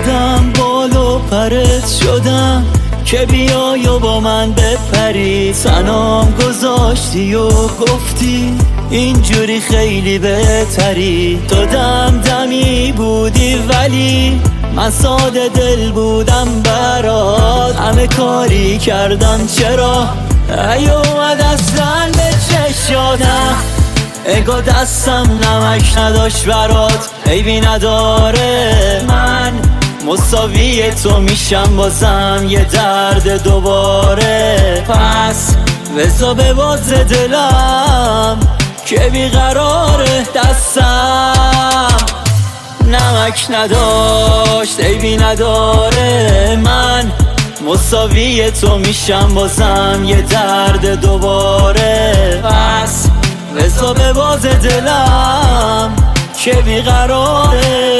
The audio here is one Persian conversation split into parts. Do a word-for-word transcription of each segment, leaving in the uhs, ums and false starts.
خودم بال و پرت شدم که بیای و با من بپری. تنام گذاشتی و گفتی اینجوری خیلی بهتری. تو دم دمی بودی ولی من ساده دل بودم برات. همه کاری کردم چرا ایومد اصلا به چشاتم. اگه دستم نمک نداشت برات عیبی نداره. من مساوی تو میشم بازم یه درد دوباره. پس بزا به باز دلم که بیقراره. دستم نمک نداشت عیبی نداره. من مساوی تو میشم بازم یه درد دوباره. پس بزا به باز دلم که بیقراره.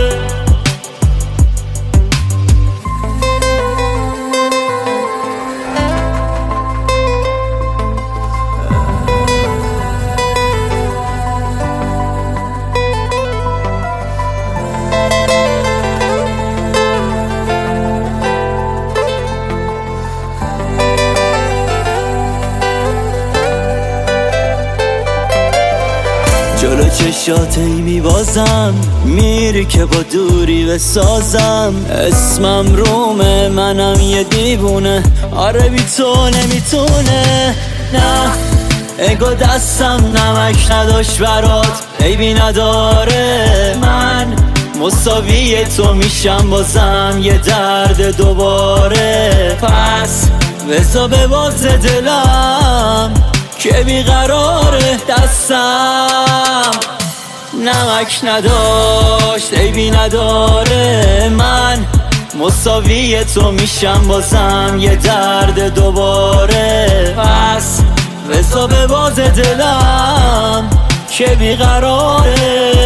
جلو چشاتی میبازم میری که با دوری بسازم. اسمم رومه منم یه دیوونه. آره بی تو نمیتونه. نه اگه دستم نمک نداشت برات عیبی نداره. من مساوی تو میشم بازم یه درد دوباره. پس بزا به باز دلم که بیقراره. دستم نمک نداشت عیبی نداره. من مساوی تو میشم بازم یه درد دوباره. پس بزا به باز دلم که بیقراره.